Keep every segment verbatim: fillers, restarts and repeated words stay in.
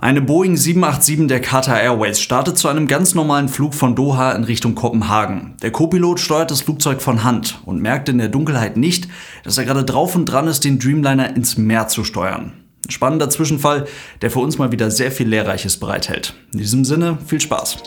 Eine Boeing sieben acht sieben der Qatar Airways startet zu einem ganz normalen Flug von Doha in Richtung Kopenhagen. Der Co-Pilot steuert das Flugzeug von Hand und merkt in der Dunkelheit nicht, dass er gerade drauf und dran ist, den Dreamliner ins Meer zu steuern. Ein spannender Zwischenfall, der für uns mal wieder sehr viel Lehrreiches bereithält. In diesem Sinne, viel Spaß!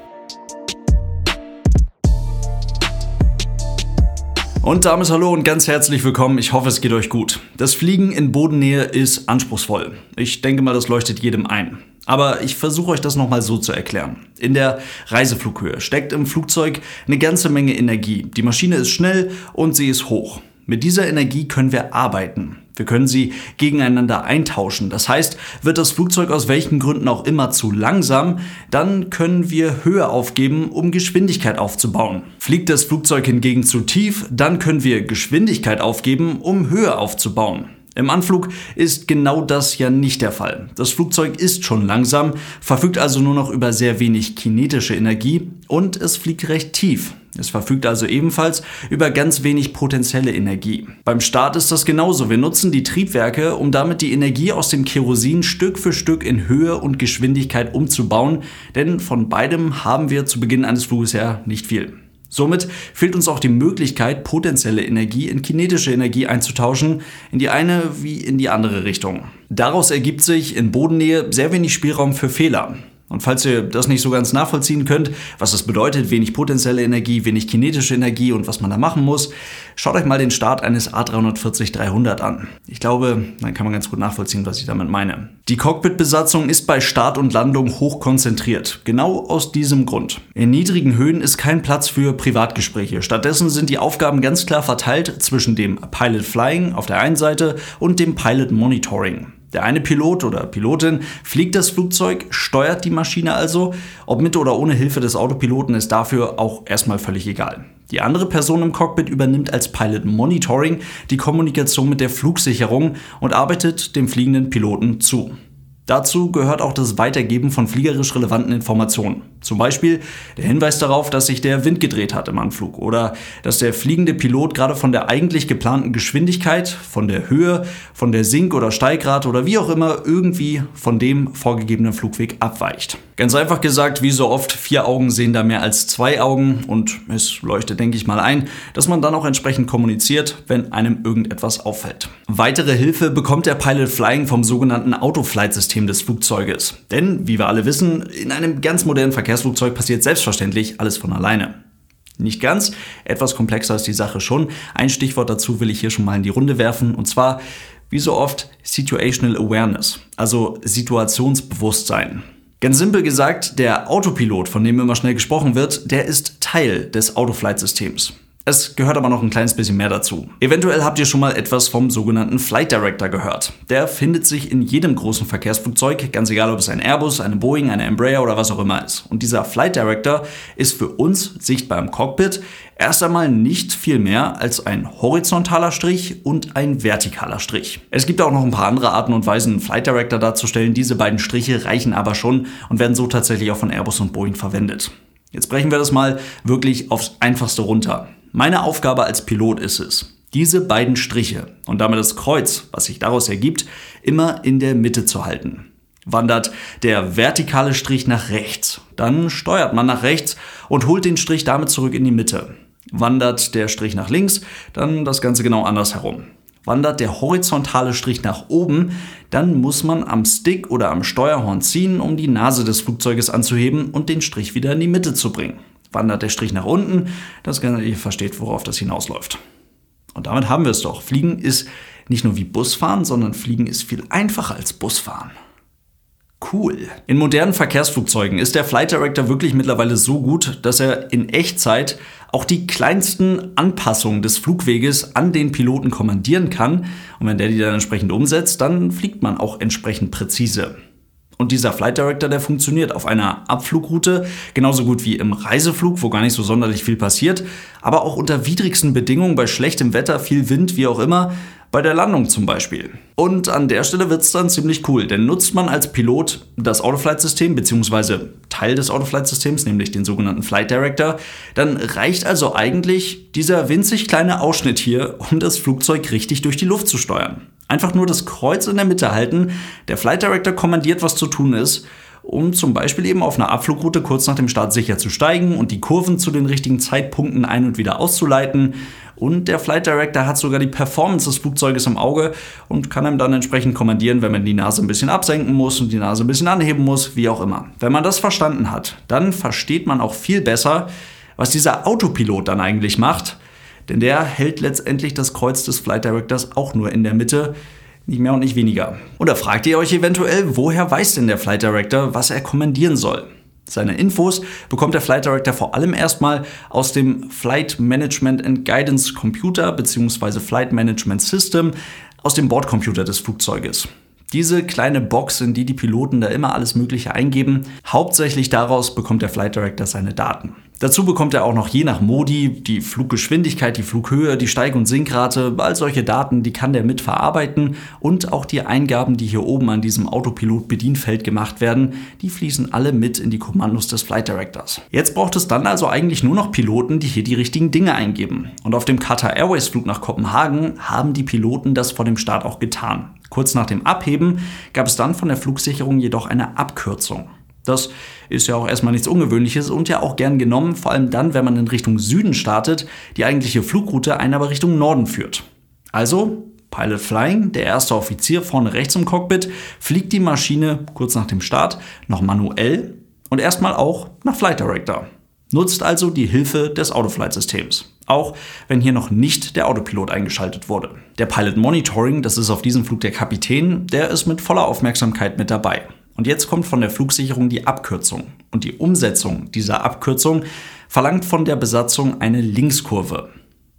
Und damit hallo und ganz herzlich willkommen, ich hoffe es geht euch gut. Das Fliegen in Bodennähe ist anspruchsvoll. Ich denke mal, das leuchtet jedem ein. Aber ich versuche euch das nochmal so zu erklären. In der Reiseflughöhe steckt im Flugzeug eine ganze Menge Energie. Die Maschine ist schnell und sie ist hoch. Mit dieser Energie können wir arbeiten. Wir können sie gegeneinander eintauschen. Das heißt, wird das Flugzeug aus welchen Gründen auch immer zu langsam, dann können wir Höhe aufgeben, um Geschwindigkeit aufzubauen. Fliegt das Flugzeug hingegen zu tief, dann können wir Geschwindigkeit aufgeben, um Höhe aufzubauen. Im Anflug ist genau das ja nicht der Fall. Das Flugzeug ist schon langsam, verfügt also nur noch über sehr wenig kinetische Energie und es fliegt recht tief. Es verfügt also ebenfalls über ganz wenig potenzielle Energie. Beim Start ist das genauso. Wir nutzen die Triebwerke, um damit die Energie aus dem Kerosin Stück für Stück in Höhe und Geschwindigkeit umzubauen, denn von beidem haben wir zu Beginn eines Fluges ja nicht viel. Somit fehlt uns auch die Möglichkeit, potenzielle Energie in kinetische Energie einzutauschen, in die eine wie in die andere Richtung. Daraus ergibt sich in Bodennähe sehr wenig Spielraum für Fehler. Und falls ihr das nicht so ganz nachvollziehen könnt, was das bedeutet, wenig potenzielle Energie, wenig kinetische Energie und was man da machen muss, schaut euch mal den Start eines A drei vierzig dreihundert an. Ich glaube, dann kann man ganz gut nachvollziehen, was ich damit meine. Die Cockpitbesatzung ist bei Start und Landung hoch konzentriert. Genau aus diesem Grund. In niedrigen Höhen ist kein Platz für Privatgespräche. Stattdessen sind die Aufgaben ganz klar verteilt zwischen dem Pilot Flying auf der einen Seite und dem Pilot Monitoring. Der eine Pilot oder Pilotin fliegt das Flugzeug, steuert die Maschine also. Ob mit oder ohne Hilfe des Autopiloten ist dafür auch erstmal völlig egal. Die andere Person im Cockpit übernimmt als Pilot Monitoring die Kommunikation mit der Flugsicherung und arbeitet dem fliegenden Piloten zu. Dazu gehört auch das Weitergeben von fliegerisch relevanten Informationen. Zum Beispiel der Hinweis darauf, dass sich der Wind gedreht hat im Anflug oder dass der fliegende Pilot gerade von der eigentlich geplanten Geschwindigkeit, von der Höhe, von der Sink- oder Steigrate oder wie auch immer irgendwie von dem vorgegebenen Flugweg abweicht. Ganz einfach gesagt, wie so oft, vier Augen sehen da mehr als zwei Augen und es leuchtet, denke ich mal, ein, dass man dann auch entsprechend kommuniziert, wenn einem irgendetwas auffällt. Weitere Hilfe bekommt der Pilot Flying vom sogenannten Autoflight-System des Flugzeuges. Denn, wie wir alle wissen, in einem ganz modernen Verkehrsflugzeug passiert selbstverständlich alles von alleine. Nicht ganz, etwas komplexer ist die Sache schon. Ein Stichwort dazu will ich hier schon mal in die Runde werfen und zwar, wie so oft, Situational Awareness, also Situationsbewusstsein. Ganz simpel gesagt, der Autopilot, von dem immer schnell gesprochen wird, der ist Teil des Autoflight-Systems. Es gehört aber noch ein kleines bisschen mehr dazu. Eventuell habt ihr schon mal etwas vom sogenannten Flight Director gehört. Der findet sich in jedem großen Verkehrsflugzeug, ganz egal ob es ein Airbus, eine Boeing, eine Embraer oder was auch immer ist. Und dieser Flight Director ist für uns, sichtbar im Cockpit, erst einmal nicht viel mehr als ein horizontaler Strich und ein vertikaler Strich. Es gibt auch noch ein paar andere Arten und Weisen, einen Flight Director darzustellen. Diese beiden Striche reichen aber schon und werden so tatsächlich auch von Airbus und Boeing verwendet. Jetzt brechen wir das mal wirklich aufs Einfachste runter. Meine Aufgabe als Pilot ist es, diese beiden Striche und damit das Kreuz, was sich daraus ergibt, immer in der Mitte zu halten. Wandert der vertikale Strich nach rechts, dann steuert man nach rechts und holt den Strich damit zurück in die Mitte. Wandert der Strich nach links, dann das Ganze genau andersherum. Wandert der horizontale Strich nach oben, dann muss man am Stick oder am Steuerhorn ziehen, um die Nase des Flugzeuges anzuheben und den Strich wieder in die Mitte zu bringen. Wandert der Strich nach unten, das Ganze, ihr versteht, worauf das hinausläuft. Und damit haben wir es doch. Fliegen ist nicht nur wie Busfahren, sondern Fliegen ist viel einfacher als Busfahren. Cool. In modernen Verkehrsflugzeugen ist der Flight Director wirklich mittlerweile so gut, dass er in Echtzeit auch die kleinsten Anpassungen des Flugweges an den Piloten kommandieren kann. Und wenn der die dann entsprechend umsetzt, dann fliegt man auch entsprechend präzise. Und dieser Flight Director, der funktioniert auf einer Abflugroute genauso gut wie im Reiseflug, wo gar nicht so sonderlich viel passiert, aber auch unter widrigsten Bedingungen, bei schlechtem Wetter, viel Wind, wie auch immer, bei der Landung zum Beispiel. Und an der Stelle wird es dann ziemlich cool, denn nutzt man als Pilot das Autoflight-System bzw. Teil des Autoflight-Systems, nämlich den sogenannten Flight Director, dann reicht also eigentlich dieser winzig kleine Ausschnitt hier, um das Flugzeug richtig durch die Luft zu steuern. Einfach nur das Kreuz in der Mitte halten, der Flight Director kommandiert, was zu tun ist, um zum Beispiel eben auf einer Abflugroute kurz nach dem Start sicher zu steigen und die Kurven zu den richtigen Zeitpunkten ein- und wieder auszuleiten. Und der Flight Director hat sogar die Performance des Flugzeuges im Auge und kann einem dann entsprechend kommandieren, wenn man die Nase ein bisschen absenken muss und die Nase ein bisschen anheben muss, wie auch immer. Wenn man das verstanden hat, dann versteht man auch viel besser, was dieser Autopilot dann eigentlich macht. Denn der hält letztendlich das Kreuz des Flight Directors auch nur in der Mitte, nicht mehr und nicht weniger. Und da fragt ihr euch eventuell, woher weiß denn der Flight Director, was er kommandieren soll? Seine Infos bekommt der Flight Director vor allem erstmal aus dem Flight Management and Guidance Computer bzw. Flight Management System, aus dem Bordcomputer des Flugzeuges. Diese kleine Box, in die die Piloten da immer alles Mögliche eingeben, hauptsächlich daraus bekommt der Flight Director seine Daten. Dazu bekommt er auch noch je nach Modi die Fluggeschwindigkeit, die Flughöhe, die Steig- und Sinkrate, all solche Daten, die kann der mit verarbeiten und auch die Eingaben, die hier oben an diesem Autopilot-Bedienfeld gemacht werden, die fließen alle mit in die Kommandos des Flight Directors. Jetzt braucht es dann also eigentlich nur noch Piloten, die hier die richtigen Dinge eingeben. Und auf dem Qatar Airways Flug nach Kopenhagen haben die Piloten das vor dem Start auch getan. Kurz nach dem Abheben gab es dann von der Flugsicherung jedoch eine Abkürzung. Das ist ja auch erstmal nichts Ungewöhnliches und ja auch gern genommen, vor allem dann, wenn man in Richtung Süden startet, die eigentliche Flugroute einen aber Richtung Norden führt. Also, Pilot Flying, der erste Offizier vorne rechts im Cockpit, fliegt die Maschine kurz nach dem Start noch manuell und erstmal auch nach Flight Director. Nutzt also die Hilfe des Autoflight-Systems. Auch wenn hier noch nicht der Autopilot eingeschaltet wurde. Der Pilot Monitoring, das ist auf diesem Flug der Kapitän, der ist mit voller Aufmerksamkeit mit dabei. Und jetzt kommt von der Flugsicherung die Abkürzung. Und die Umsetzung dieser Abkürzung verlangt von der Besatzung eine Linkskurve,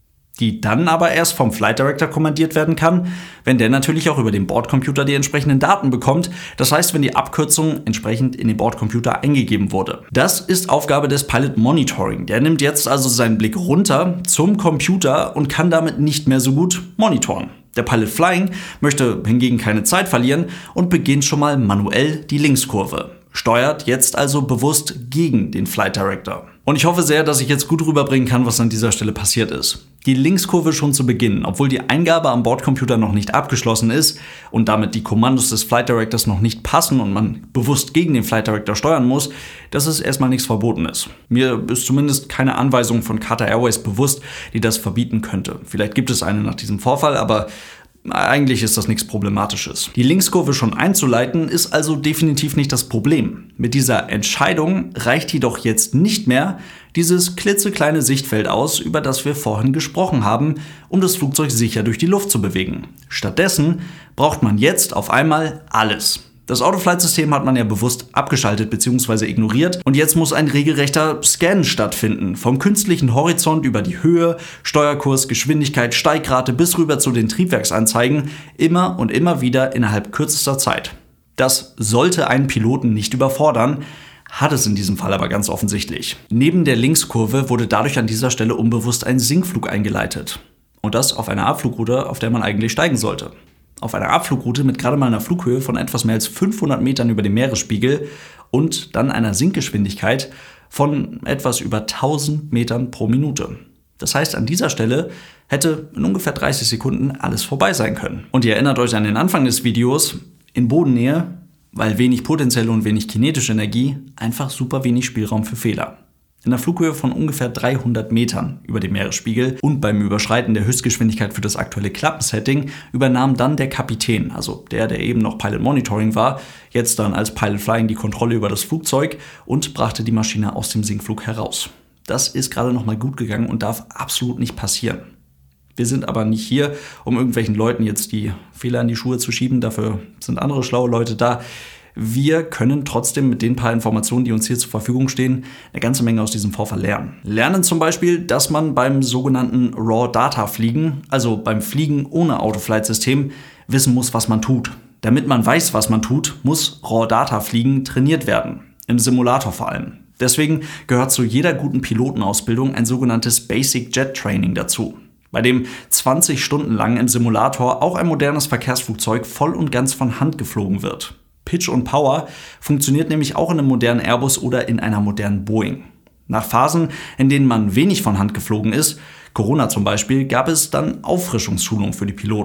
die dann aber erst vom Flight Director kommandiert werden kann, wenn der natürlich auch über den Bordcomputer die entsprechenden Daten bekommt. Das heißt, wenn die Abkürzung entsprechend in den Bordcomputer eingegeben wurde. Das ist Aufgabe des Pilot Monitoring. Der nimmt jetzt also seinen Blick runter zum Computer und kann damit nicht mehr so gut monitoren. Der Pilot Flying möchte hingegen keine Zeit verlieren und beginnt schon mal manuell die Linkskurve. Steuert jetzt also bewusst gegen den Flight Director. Und ich hoffe sehr, dass ich jetzt gut rüberbringen kann, was an dieser Stelle passiert ist. Die Linkskurve schon zu Beginn, obwohl die Eingabe am Bordcomputer noch nicht abgeschlossen ist und damit die Kommandos des Flight Directors noch nicht passen und man bewusst gegen den Flight Director steuern muss, dass es erstmal nichts Verbotenes. Mir ist zumindest keine Anweisung von Qatar Airways bewusst, die das verbieten könnte. Vielleicht gibt es eine nach diesem Vorfall, aber eigentlich ist das nichts Problematisches. Die Linkskurve schon einzuleiten ist also definitiv nicht das Problem. Mit dieser Entscheidung reicht jedoch jetzt nicht mehr dieses klitzekleine Sichtfeld aus, über das wir vorhin gesprochen haben, um das Flugzeug sicher durch die Luft zu bewegen. Stattdessen braucht man jetzt auf einmal alles. Das Autoflight-System hat man ja bewusst abgeschaltet bzw. ignoriert und jetzt muss ein regelrechter Scan stattfinden. Vom künstlichen Horizont über die Höhe, Steuerkurs, Geschwindigkeit, Steigrate bis rüber zu den Triebwerksanzeigen, immer und immer wieder innerhalb kürzester Zeit. Das sollte einen Piloten nicht überfordern, hat es in diesem Fall aber ganz offensichtlich. Neben der Linkskurve wurde dadurch an dieser Stelle unbewusst ein Sinkflug eingeleitet. Und das auf einer Abflugroute, auf der man eigentlich steigen sollte. Auf einer Abflugroute mit gerade mal einer Flughöhe von etwas mehr als fünfhundert Metern über dem Meeresspiegel und dann einer Sinkgeschwindigkeit von etwas über tausend Metern pro Minute. Das heißt, an dieser Stelle hätte in ungefähr dreißig Sekunden alles vorbei sein können. Und ihr erinnert euch an den Anfang des Videos, in Bodennähe, weil wenig potenzielle und wenig kinetische Energie, einfach super wenig Spielraum für Fehler. In einer Flughöhe von ungefähr dreihundert Metern über dem Meeresspiegel und beim Überschreiten der Höchstgeschwindigkeit für das aktuelle Klappensetting übernahm dann der Kapitän, also der, der eben noch Pilot Monitoring war, jetzt dann als Pilot Flying die Kontrolle über das Flugzeug und brachte die Maschine aus dem Sinkflug heraus. Das ist gerade noch mal gut gegangen und darf absolut nicht passieren. Wir sind aber nicht hier, um irgendwelchen Leuten jetzt die Fehler in die Schuhe zu schieben, dafür sind andere schlaue Leute da. Wir können trotzdem mit den paar Informationen, die uns hier zur Verfügung stehen, eine ganze Menge aus diesem Vorfall lernen. Lernen zum Beispiel, dass man beim sogenannten Raw Data Fliegen, also beim Fliegen ohne Autoflight-System, wissen muss, was man tut. Damit man weiß, was man tut, muss Raw Data Fliegen trainiert werden. Im Simulator vor allem. Deswegen gehört zu jeder guten Pilotenausbildung ein sogenanntes Basic Jet Training dazu, bei dem zwanzig Stunden lang im Simulator auch ein modernes Verkehrsflugzeug voll und ganz von Hand geflogen wird. Pitch und Power funktioniert nämlich auch in einem modernen Airbus oder in einer modernen Boeing. Nach Phasen, in denen man wenig von Hand geflogen ist, Corona zum Beispiel, gab es dann Auffrischungsschulungen für die Piloten.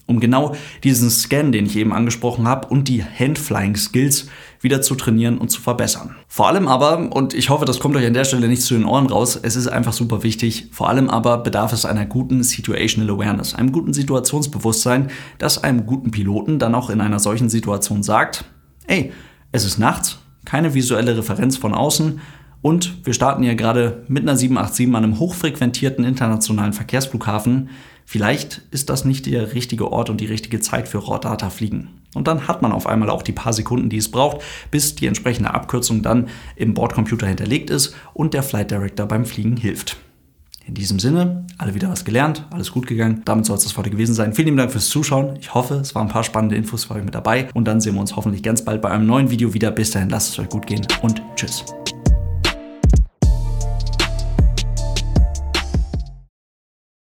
um genau diesen Scan, den ich eben angesprochen habe, und die Handflying-Skills wieder zu trainieren und zu verbessern. Vor allem aber, und ich hoffe, das kommt euch an der Stelle nicht zu den Ohren raus, es ist einfach super wichtig, vor allem aber bedarf es einer guten Situational Awareness, einem guten Situationsbewusstsein, das einem guten Piloten dann auch in einer solchen Situation sagt, ey, es ist nachts, keine visuelle Referenz von außen, und wir starten hier gerade mit einer sieben acht sieben an einem hochfrequentierten internationalen Verkehrsflughafen. Vielleicht ist das nicht der richtige Ort und die richtige Zeit für Raw-Data-Fliegen. Und dann hat man auf einmal auch die paar Sekunden, die es braucht, bis die entsprechende Abkürzung dann im Bordcomputer hinterlegt ist und der Flight Director beim Fliegen hilft. In diesem Sinne, alle wieder was gelernt, alles gut gegangen. Damit soll es das heute gewesen sein. Vielen lieben Dank fürs Zuschauen. Ich hoffe, es waren ein paar spannende Infos für euch mit dabei. Und dann sehen wir uns hoffentlich ganz bald bei einem neuen Video wieder. Bis dahin, lasst es euch gut gehen und tschüss.